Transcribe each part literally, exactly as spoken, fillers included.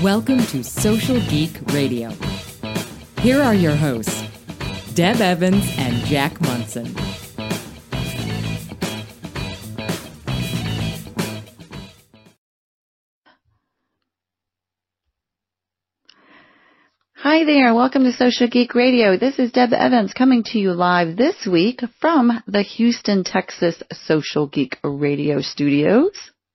Welcome to Social Geek Radio. Here are your hosts, Deb Evans and Jack Munson. Hi there, welcome to Social Geek Radio. This is Deb Evans coming to you live this week from the Houston, Texas Social Geek Radio studios.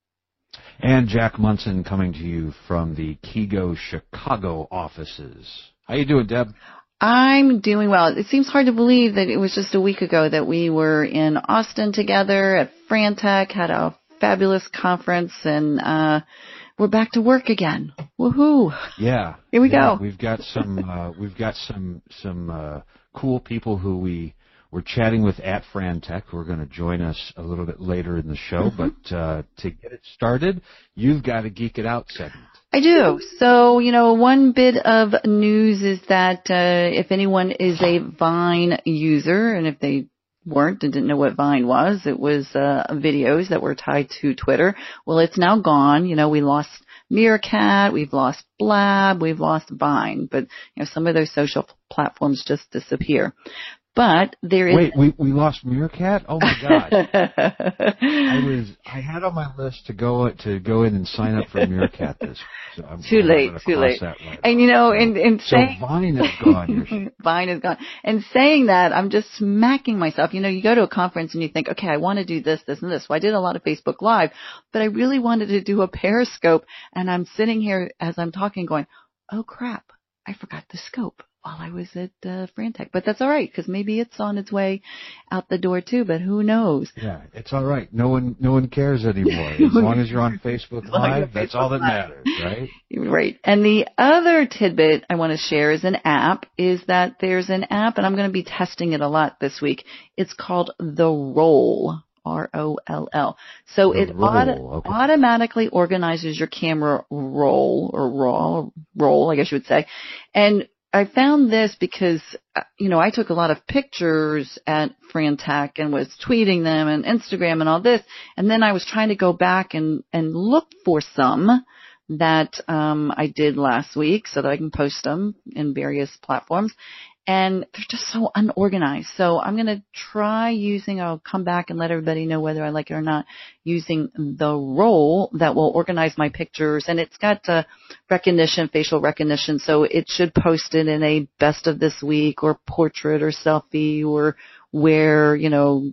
And Jack Munson coming to you from the Kigo Chicago offices. How you doing, Deb? I'm doing well. It seems hard to believe that it was just a week ago that we were in Austin together at Frantech, had a fabulous conference, and uh we're back to work again. Woohoo! Yeah, here we yeah, go. We've got some uh, we've got some some uh, cool people who we were chatting with at Frantech who are going to join us a little bit later in the show. Mm-hmm. But uh, to get it started, you've got a Geek It Out segment. I do. So, you know, one bit of news is that uh, if anyone is a Vine user, and if they weren't and didn't know what Vine was, it was uh, videos that were tied to Twitter. Well, it's now gone. You know, we lost Meerkat, we've lost Blab, we've lost Vine, but you know, some of those social platforms just disappear. But there is. Wait, we we lost Meerkat? Oh my God! I was I had on my list to go to go in and sign up for Meerkat this. So I'm, too I'm late, too late. Right and you know, and and so saying, Vine is gone. Vine is gone. And saying that, I'm just smacking myself. You know, you go to a conference and you think, okay, I want to do this, this, and this. So I did a lot of Facebook Live, but I really wanted to do a Periscope, and I'm sitting here as I'm talking, going, oh crap, I forgot the scope while I was at uh, Frantech. But that's all right, because maybe it's on its way out the door too, but who knows? Yeah, it's all right. No one no one cares anymore. As long as you're on Facebook Live, that's all that matters, right? Right. And the other tidbit I want to share is an app, is that there's an app, and I'm going to be testing it a lot this week. It's called The Roll. R O L L. So the it roll, auto- okay. automatically organizes your camera roll, or raw, roll, I guess you would say. And I found this because, you know, I took a lot of pictures at Frantech and was tweeting them and Instagram and all this. And then I was trying to go back and, and look for some that um, I did last week so that I can post them in various platforms. And they're just so unorganized. So I'm going to try using, I'll come back and let everybody know whether I like it or not, using the roll that will organize my pictures. And it's got uh, recognition, facial recognition. So it should post it in a best of this week or portrait or selfie or where, you know,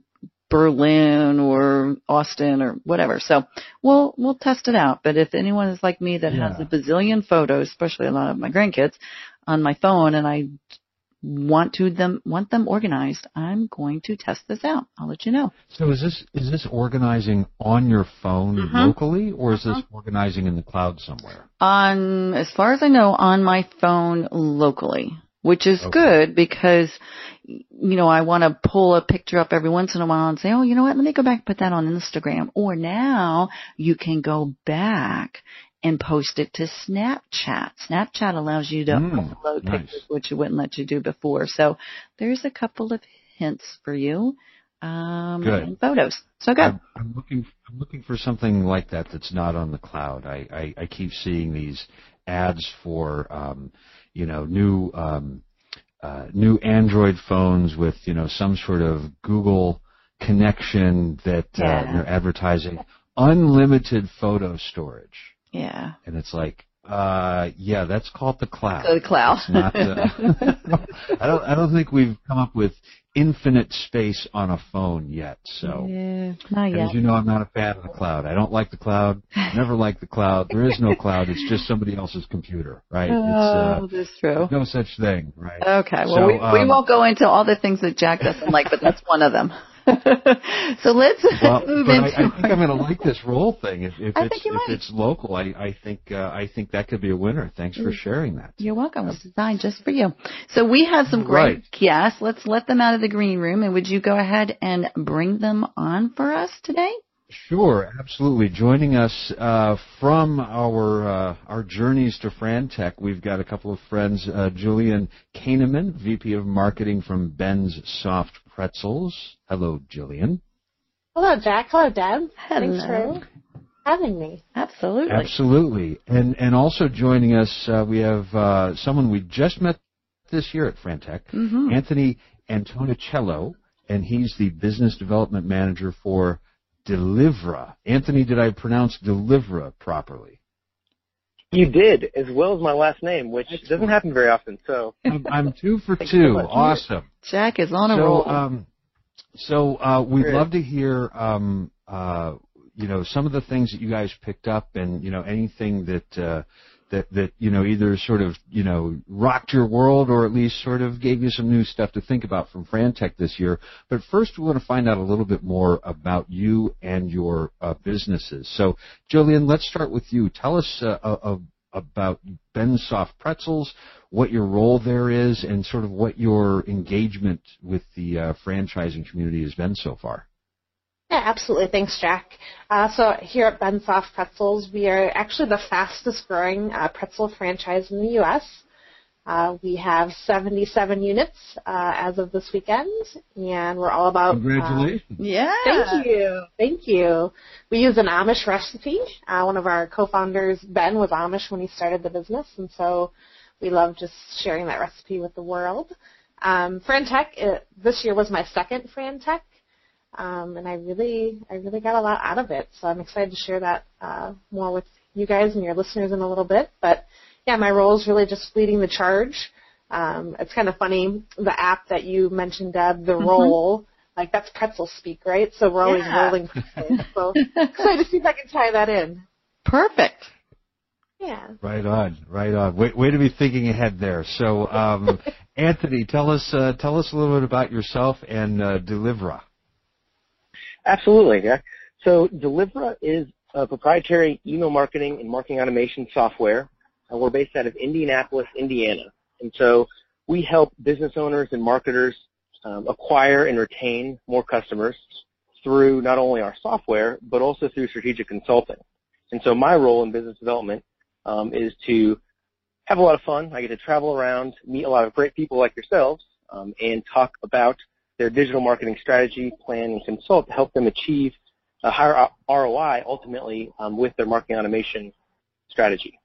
Berlin or Austin or whatever. So we'll, we'll test it out. But if anyone is like me that yeah. has a bazillion photos, especially a lot of my grandkids on my phone, and I want to them want them organized, I'm going to test this out. I'll let you know. So is this is this organizing on your phone mm-hmm. locally, or is mm-hmm. this organizing in the cloud somewhere? On, as far as I know, on my phone locally, which is okay. Good because, you know, I want to pull a picture up every once in a while and say, oh, you know what, let me go back and put that on Instagram. Or now you can go back and post it to Snapchat. Snapchat allows you to mm, upload nice. pictures, which it wouldn't let you do before. So there's a couple of hints for you. Um, good. And photos. So good. I'm, I'm looking. I'm looking for something like that that's not on the cloud. I, I, I keep seeing these ads for, um, you know, new um, uh, new Android phones with, you know, some sort of Google connection that yeah. uh, they're advertising unlimited photo storage. Yeah. And it's like, uh, yeah, that's called the cloud. So the cloud. It's not, uh, I don't, I don't think we've come up with infinite space on a phone yet. So, yeah, not yet. As you know, I'm not a fan of the cloud. I don't like the cloud. Never liked the cloud. There is no cloud. It's just somebody else's computer, right? Oh, it's, uh, that's true. No such thing, right? Okay. Well, so, we, um, we won't go into all the things that Jack doesn't like, but that's one of them. So let's well, move but into. I, I think I'm going to like this roll thing. If, if I it's think you if might. it's local, I, I think uh, I think that could be a winner. Thanks for sharing that. You're welcome. It's designed just for you. So we have some great right. guests. Let's let them out of the green room. And would you go ahead and bring them on for us today? Sure, absolutely. Joining us uh, from our uh, our journeys to Frantech, we've got a couple of friends. Uh, Julian Kahneman, V P of Marketing from Ben's Soft Pretzels. Hello, Julian. Hello, Jack. Hello, Deb. Hello. Thanks for having me. Absolutely. Absolutely. And and also joining us, uh, we have uh, someone we just met this year at Frantech, Mm-hmm. Anthony Antonicello, and he's the Business Development Manager for Delivra. Anthony, did I pronounce Delivra properly? You did, as well as my last name, which doesn't happen very often. So I'm, I'm two for Thank you two. so much. Awesome. Jack is on a So, roll. um, so uh, we'd Great. love to hear, um, uh, you know, some of the things that you guys picked up, and you know, anything that uh, that that you know either sort of you know rocked your world, or at least sort of gave you some new stuff to think about from Frantech this year. But first, we want to find out a little bit more about you and your uh, businesses. So, Jillian, let's start with you. Tell us uh, uh, about Bensoft Pretzels, what your role there is, and sort of what your engagement with the uh, franchising community has been so far. Yeah, absolutely. Thanks, Jack. Uh, so here at Bensoft Pretzels, we are actually the fastest growing uh, pretzel franchise in the U S Uh, we have seventy-seven units uh, as of this weekend, and we're all about... Congratulations. Uh, yeah. Thank you. Thank you. We use an Amish recipe. Uh, one of our co-founders, Ben, was Amish when he started the business, and so we love just sharing that recipe with the world. Um, Frantech, it, this year was my second Frantech, um, and I really, I really got a lot out of it, so I'm excited to share that uh, more with you guys and your listeners in a little bit, but yeah, my role is really just leading the charge. Um, it's kind of funny, the app that you mentioned, Deb, the mm-hmm. roll, like that's pretzel speak, right? So we're always yeah. rolling pretzels. So excited to see if I can tie that in. Perfect. Yeah. Right on, right on. Way, way to be thinking ahead there. So, um, Anthony, tell us, uh, tell us a little bit about yourself and uh, Delivra. Absolutely, Jack. So Delivra is a proprietary email marketing and marketing automation software. Uh, we're based out of Indianapolis, Indiana. And so we help business owners and marketers um, acquire and retain more customers through not only our software, but also through strategic consulting. And so my role in business development um, is to have a lot of fun. I get to travel around, meet a lot of great people like yourselves, um, and talk about their digital marketing strategy, plan, and consult to help them achieve a higher R O I ultimately um, with their marketing automation strategy.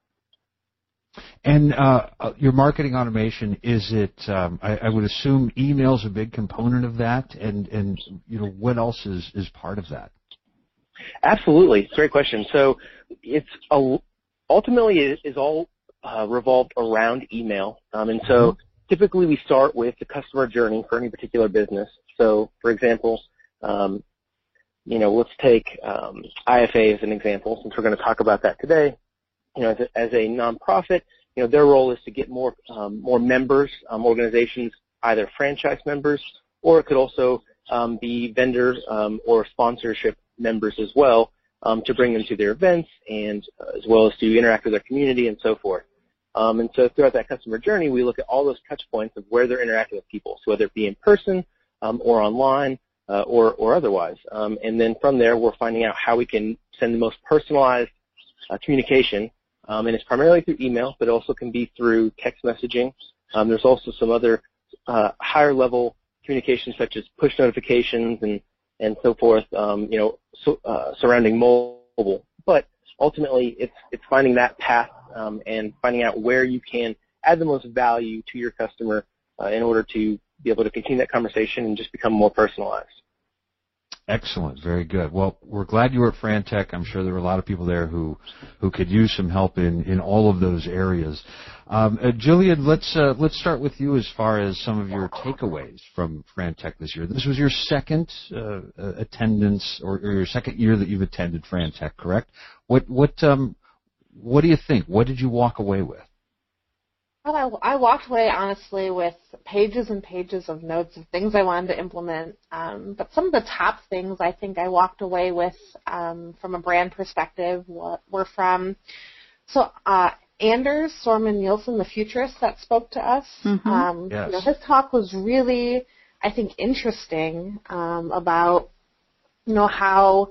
And uh, your marketing automation, is it, um, I, I would assume email is a big component of that, and, and you know, what else is, is part of that? Absolutely. Great question. So it's a, ultimately it is all uh, revolved around email. Um, and so mm-hmm. typically we start with the customer journey for any particular business. So, for example, um, you know, let's take um, I F A as an example, since we're going to talk about that today. You know, as a, as a nonprofit, you know, their role is to get more um, more members, um, organizations, either franchise members, or it could also um, be vendor um, or sponsorship members as well, um, to bring them to their events and uh, as well as to interact with their community and so forth. Um, and so throughout that customer journey, we look at all those touch points of where they're interacting with people, so whether it be in person um, or online uh, or, or otherwise. Um, and then from there, we're finding out how we can send the most personalized uh, communication. Um, and it's primarily through email, but it also can be through text messaging. Um, there's also some other uh, higher-level communications, such as push notifications and, and so forth, um, you know, so, uh, surrounding mobile. But ultimately, it's it's finding that path um, and finding out where you can add the most value to your customer uh, in order to be able to continue that conversation and just become more personalized. Excellent. Very good. Well, we're glad you were at Frantech. I'm sure there were a lot of people there who, who could use some help in, in all of those areas. Um, uh, Jillian, let's, uh, let's start with you as far as some of your takeaways from Frantech this year. This was your second uh, uh, attendance or, or your second year that you've attended Frantech, correct? What, what, um, what do you think? What did you walk away with? Well, I, I walked away, honestly, with pages and pages of notes of things I wanted to implement. Um, but some of the top things I think I walked away with um, from a brand perspective were, were from, so uh, Anders Sorman Nielsen, the futurist that spoke to us. Mm-hmm. Um, yes. you know, his talk was really, I think, interesting um, about, you know, how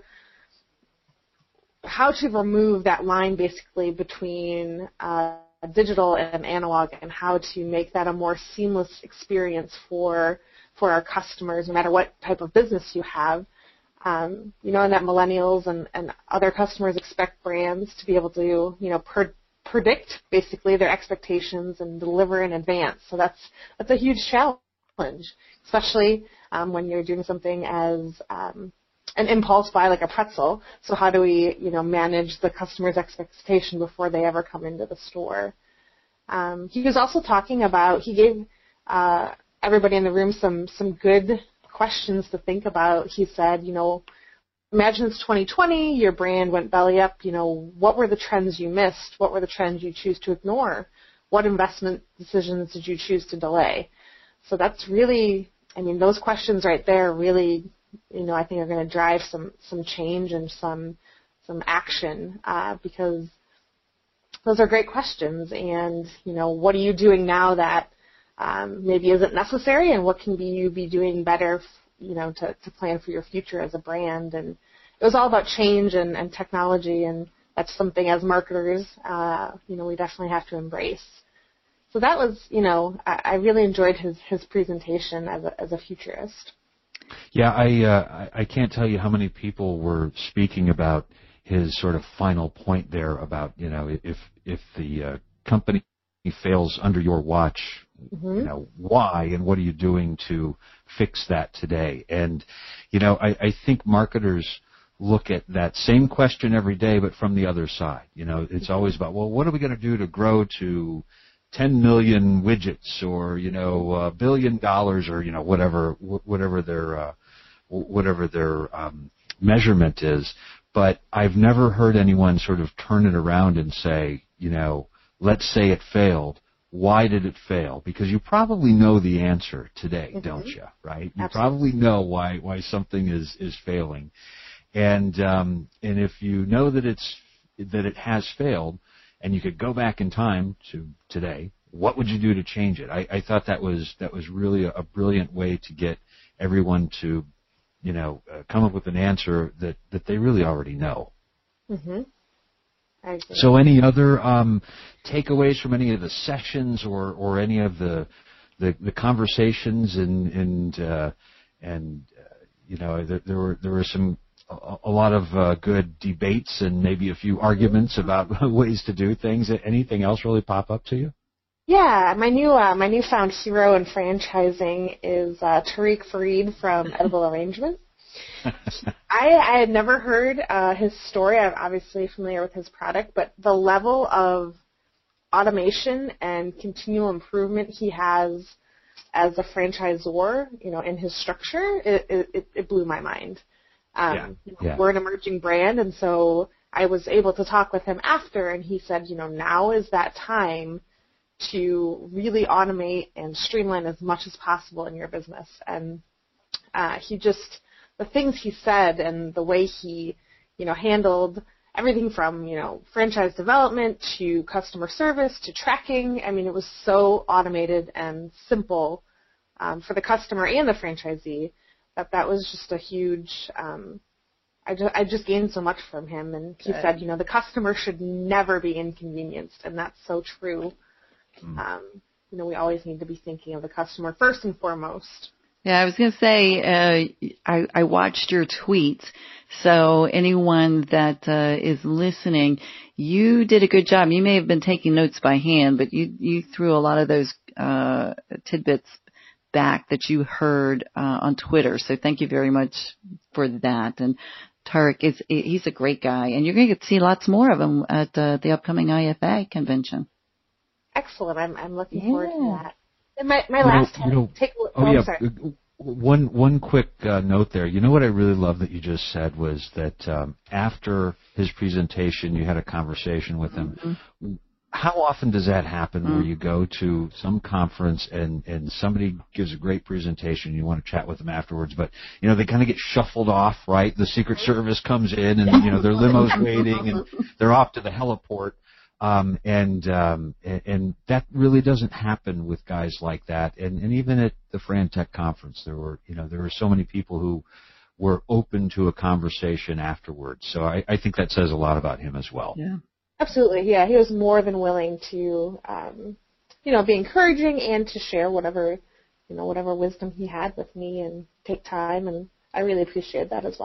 how to remove that line basically between uh, digital and analog, and how to make that a more seamless experience for for our customers, no matter what type of business you have. Um, you know, and that millennials and, and other customers expect brands to be able to, you know, per, predict basically their expectations and deliver in advance. So that's that's a huge challenge, especially um, when you're doing something as um, an impulse buy like a pretzel. So how do we, you know, manage the customer's expectation before they ever come into the store? Um, he was also talking about, he gave uh, everybody in the room some some good questions to think about. He said, you know, imagine it's twenty twenty, your brand went belly up, you know, what were the trends you missed? What were the trends you choose to ignore? What investment decisions did you choose to delay? So that's really, I mean, those questions right there really, you know, I think are going to drive some, some change and some some action uh, because those are great questions. And, you know, what are you doing now that um, maybe isn't necessary, and what can be you be doing better, you know, to, to plan for your future as a brand? And it was all about change and, and technology, and that's something as marketers, uh, you know, we definitely have to embrace. So that was, you know, I, I really enjoyed his, his presentation as a, as a futurist. Yeah, I, uh, I can't tell you how many people were speaking about his sort of final point there about, you know, if if the uh, company fails under your watch, mm-hmm. you know, why and what are you doing to fix that today? And, you know, I, I think marketers look at that same question every day, but from the other side. You know, it's always about, well, what are we going to do to grow to ten million widgets, or, you know, a billion dollars, or, you know, whatever, whatever their, uh, whatever their um, measurement is. But I've never heard anyone sort of turn it around and say, you know, let's say it failed. Why did it fail? Because you probably know the answer today, mm-hmm. don't you? Right? You Absolutely. Probably know why why something is is failing, and um, and if you know that it's that it has failed, and you could go back in time to today, what would you do to change it? I, I thought that was that was really a, a brilliant way to get everyone to, you know, uh, come up with an answer that, that they really already know. Mm-hmm. I agree. So any other um, takeaways from any of the sessions or, or any of the the, the conversations and and uh, and uh, you know there, there were there were some a, a lot of uh, good debates and maybe a few arguments about ways to do things. Anything else really pop up to you? Yeah, my new uh, my newfound hero in franchising is uh, Tariq Farid from Edible Arrangement. I, I had never heard uh, his story. I'm obviously familiar with his product, but the level of automation and continual improvement he has as a franchisor, you know, in his structure, it, it, it blew my mind. Um, yeah. You know, yeah. We're an emerging brand, and so I was able to talk with him after, and he said, you know, now is that time to really automate and streamline as much as possible in your business. And uh, he just, the things he said and the way he, you know, handled everything from, you know, franchise development to customer service to tracking. I mean, it was so automated and simple um, for the customer and the franchisee that that was just a huge, um, I, just, I just gained so much from him. And he Good. said, you know, the customer should never be inconvenienced, and that's so true. Um, you know, we always need to be thinking of the customer first and foremost. Yeah, I was going to say, uh, I, I watched your tweets, so anyone that uh, is listening, you did a good job. You may have been taking notes by hand, but you, you threw a lot of those uh, tidbits back that you heard uh, on Twitter, so thank you very much for that. And Tariq, is he's a great guy, and you're going to get to see lots more of him at uh, the upcoming I F A convention. Excellent. I'm I'm looking yeah. forward to that. And my my you last know, you know, take oh, oh yeah, sorry. one one quick uh, note there. You know what I really love that you just said was that um, after his presentation, you had a conversation with him. Mm-hmm. How often does that happen mm-hmm. where you go to some conference and, and somebody gives a great presentation and you want to chat with them afterwards, but, you know, they kind of get shuffled off, right? The Secret Service comes in and, you know, their limo's waiting and they're off to the heliport. Um, and, um, and, and that really doesn't happen with guys like that. And, and even at the FranTech conference, there were, you know, there were so many people who were open to a conversation afterwards. So I, I think that says a lot about him as well. Yeah. Absolutely. Yeah. He was more than willing to, um, you know, be encouraging and to share whatever, you know, whatever wisdom he had with me and take time. And I really appreciated that as well.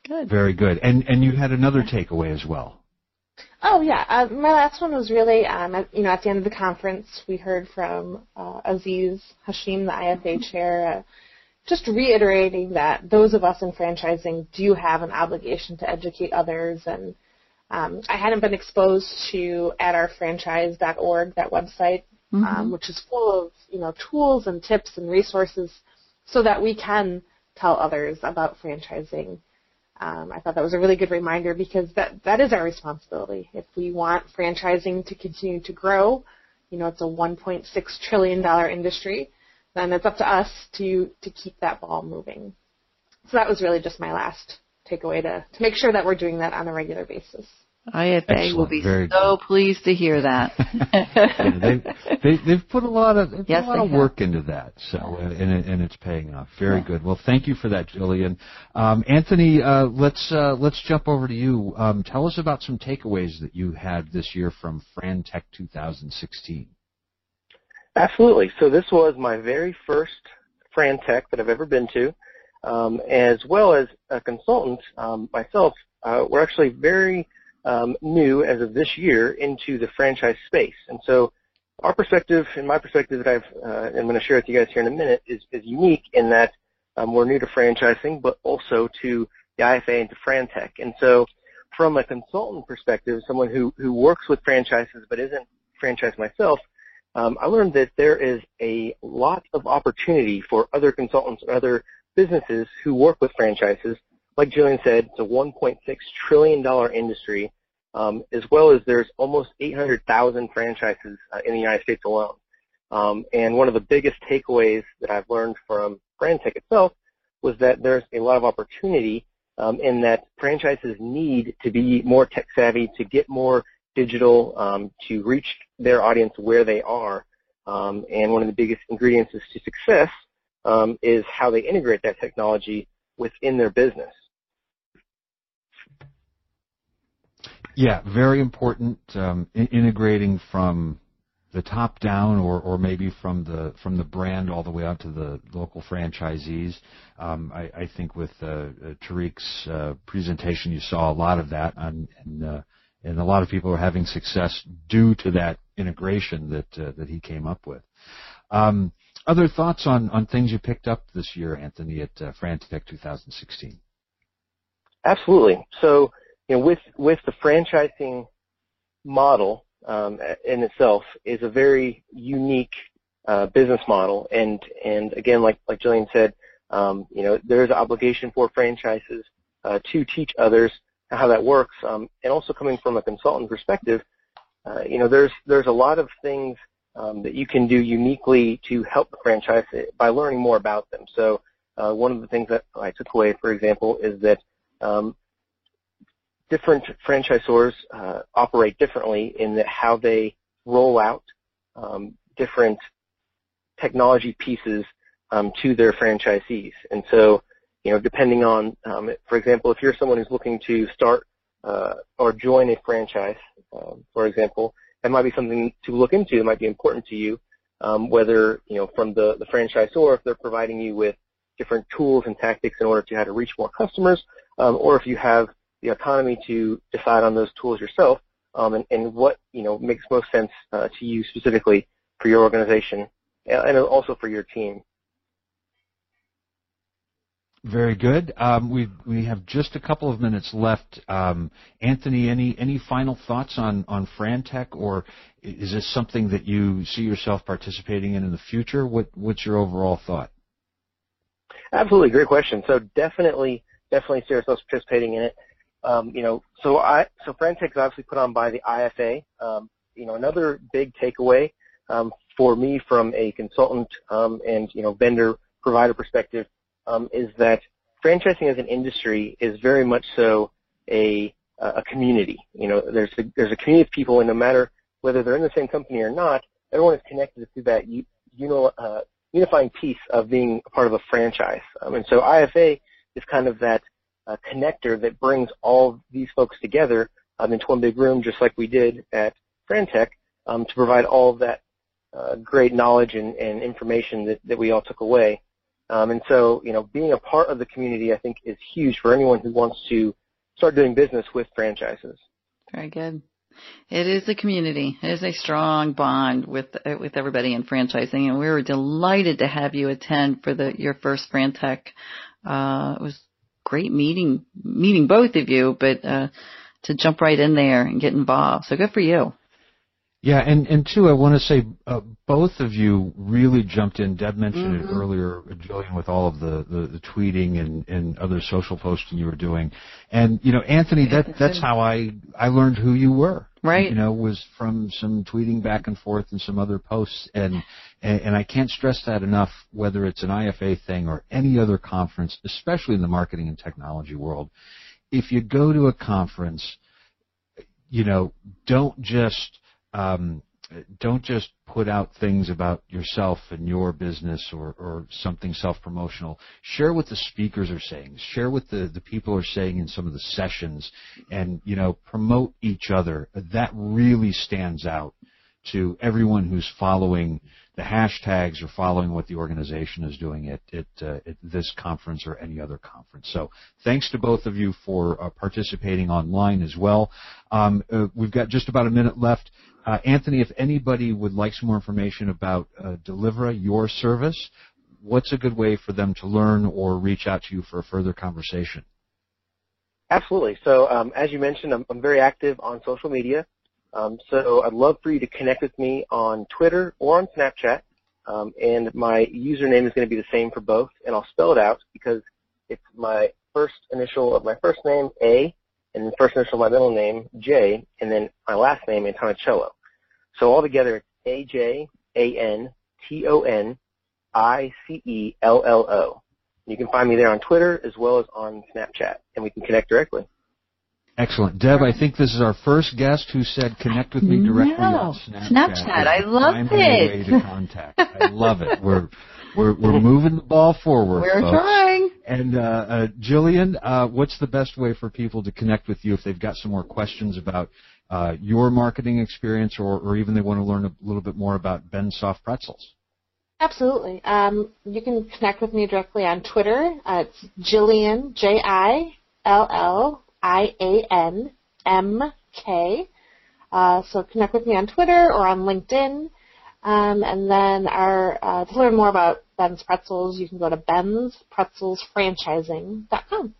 Good. Very good. And and you had another takeaway as well. Oh, yeah. Uh, my last one was really, um, at, you know, at the end of the conference, we heard from uh, Aziz Hashim, the I F A chair, uh, just reiterating that those of us in franchising do have an obligation to educate others. And um, I hadn't been exposed to at our franchise dot org, that website, mm-hmm. um, which is full of, you know, tools and tips and resources so that we can tell others about franchising. Um, I thought that was a really good reminder because that, that is our responsibility. If we want franchising to continue to grow, you know, it's a one point six trillion dollars industry, then it's up to us to, to keep that ball moving. So that was really just my last takeaway, to, to make sure that we're doing that on a regular basis. I F A Excellent. will be Very so good. pleased to hear that. yeah, they've, they, they've put a lot of they've yes, put a lot of have. work into that, so and, it, and it's paying off. Very yeah. good. Well, thank you for that, Jillian. Um, Anthony, uh, let's uh, let's jump over to you. Um, tell us about some takeaways that you had this year from FranTech two thousand sixteen. Absolutely. So this was my very first FranTech that I've ever been to, um, as well as a consultant um, myself. Uh, we're actually very Um, new as of this year into the franchise space. And so our perspective and my perspective that I've, uh, I'm going to share with you guys here in a minute is, is unique in that um, we're new to franchising, but also to the I F A and to FranTech. And so from a consultant perspective, someone who, who works with franchises but isn't franchised myself, um, I learned that there is a lot of opportunity for other consultants and other businesses who work with franchises. Like Jillian said, it's a one point six trillion dollars industry, um, as well as there's almost eight hundred thousand franchises uh, in the United States alone. Um, and one of the biggest takeaways that I've learned from FranTech itself was that there's a lot of opportunity um, in that franchises need to be more tech savvy, to get more digital, um, to reach their audience where they are. Um, and one of the biggest ingredients to success um, is how they integrate that technology within their business. Yeah, very important. Um, in- integrating from the top down, or, or maybe from the from the brand all the way out to the local franchisees. Um, I, I think with uh, uh, Tariq's uh, presentation, you saw a lot of that, on, and uh, and a lot of people are having success due to that integration that uh, that he came up with. Um, other thoughts on, on things you picked up this year, Anthony, at uh, FranTech two thousand sixteen? Absolutely. So, you know, with with the franchising model um, in itself is a very unique uh, business model, and and again, like like Jillian said, um, you know, there is an obligation for franchises uh, to teach others how that works, um, and also coming from a consultant perspective, uh, you know, there's there's a lot of things um, that you can do uniquely to help the franchise by learning more about them. So, uh, one of the things that I took away, for example, is that um, different franchisors uh, operate differently in that how they roll out um, different technology pieces um, to their franchisees. And so, you know, depending on, um, for example, if you're someone who's looking to start uh, or join a franchise, um, for example, that might be something to look into. It might be important to you, um, whether, you know, from the, the franchisor, if they're providing you with different tools and tactics in order to how to reach more customers, um, or if you have the autonomy to decide on those tools yourself, um, and, and what, you know, makes most sense uh, to you specifically for your organization and also for your team. Very good. Um, we we have just a couple of minutes left. Um, Anthony, any any final thoughts on on FranTech, or is this something that you see yourself participating in in the future? What what's your overall thought? Absolutely, great question. So definitely, definitely see ourselves participating in it. Um, you know, so I so FranTech is obviously put on by the I F A. Um, you know, another big takeaway um, for me from a consultant um, and you know vendor provider perspective um, is that franchising as an industry is very much so a a community. You know, there's a, there's a community of people, and no matter whether they're in the same company or not, everyone is connected to that you you know uh, unifying piece of being a part of a franchise. Um, and so I F A is kind of that uh, connector that brings all these folks together um, into one big room, just like we did at FranTech, um, to provide all of that uh, great knowledge and, and information that, that we all took away. Um, and so, you know, being a part of the community, I think, is huge for anyone who wants to start doing business with franchises. Very good. It is a community. It is a strong bond with with everybody in franchising, and we were delighted to have you attend for the your first FranTech. Uh, it was great meeting meeting both of you, but uh, to jump right in there and get involved. So good for you. Yeah, and, and too, I want to say uh, both of you really jumped in. Deb mentioned mm-hmm. it earlier, Jillian, with all of the, the, the tweeting and, and other social posting you were doing. And, you know, Anthony, that that's how I, I learned who you were. Right. You know, was from some tweeting back and forth and some other posts. And, and, and I can't stress that enough, whether it's an I F A thing or any other conference, especially in the marketing and technology world. If you go to a conference, you know, don't just Um, don't just put out things about yourself and your business or, or something self-promotional. Share what the speakers are saying. Share what the, the people are saying in some of the sessions and, you know, promote each other. That really stands out to everyone who's following the hashtags or following what the organization is doing at, at, uh, at this conference or any other conference. So thanks to both of you for uh, participating online as well. Um, uh, we've got just about a minute left. Uh, Anthony, if anybody would like some more information about uh, Delivra, your service, what's a good way for them to learn or reach out to you for a further conversation? Absolutely. So um, as you mentioned, I'm, I'm very active on social media. Um, so I'd love for you to connect with me on Twitter or on Snapchat. Um, and my username is going to be the same for both. And I'll spell it out because it's my first initial of my first name, A, and the first initial of my middle name, J, and then my last name, Antonicello. So altogether, it's A J A N T O N I C E L L O. You can find me there on Twitter as well as on Snapchat, and we can connect directly. Excellent. Deb, I think this is our first guest who said connect with me directly no. on Snapchat. Snapchat, I love it. Way to contact. I love it. We're we're we're moving the ball forward. We're folks. trying. And uh, uh, Jillian, uh, what's the best way for people to connect with you if they've got some more questions about uh, your marketing experience, or, or even they want to learn a little bit more about Ben's Soft Pretzels? Absolutely. Um, you can connect with me directly on Twitter. Uh, it's Jillian, J I L L I A N M K. Uh, so connect with me on Twitter or on LinkedIn. Um, and then our, uh, to learn more about Ben's Pretzels, you can go to bens pretzels franchising dot com.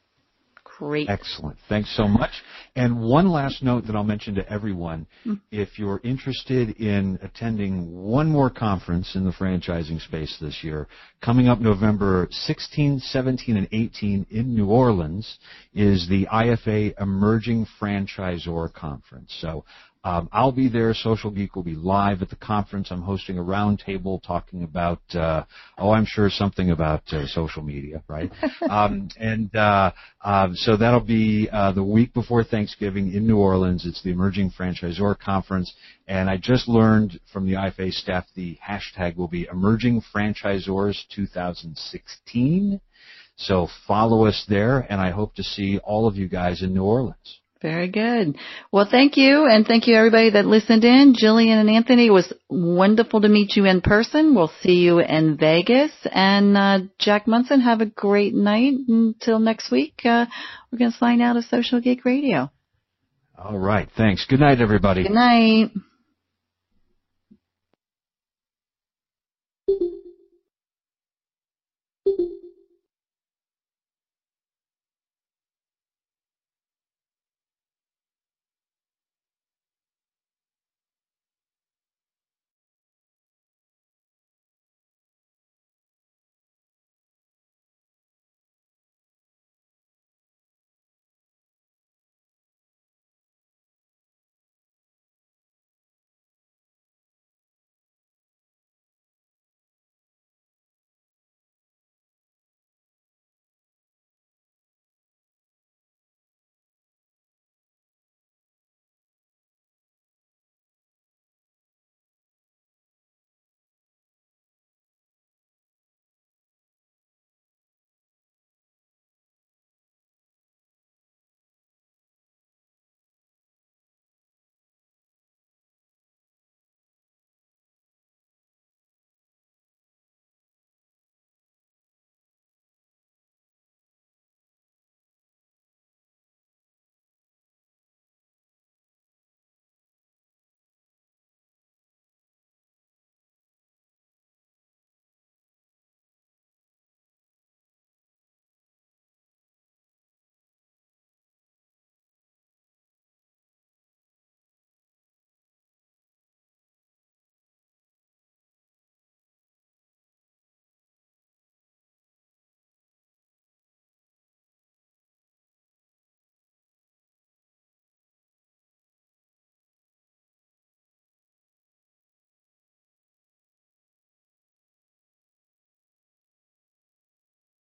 Great. Excellent. Thanks so much. And one last note that I'll mention to everyone, mm. if you're interested in attending one more conference in the franchising space this year, coming up November sixteenth, seventeenth, and eighteenth in New Orleans is the I F A Emerging Franchisor Conference. So Um, I'll be there. Social Geek will be live at the conference. I'm hosting a roundtable talking about, uh, oh, I'm sure something about uh, social media, right? um, and uh, uh, so that'll be uh, the week before Thanksgiving in New Orleans. It's the Emerging Franchisor Conference. And I just learned from the I F A staff the hashtag will be Emerging Franchisors twenty sixteen. So follow us there, and I hope to see all of you guys in New Orleans. Very good. Well, thank you, and thank you everybody that listened in. Jillian and Anthony, it was wonderful to meet you in person. We'll see you in Vegas. And uh, Jack Munson, have a great night. Until next week, uh, we're going to sign out of Social Geek Radio. All right. Thanks. Good night, everybody. Good night.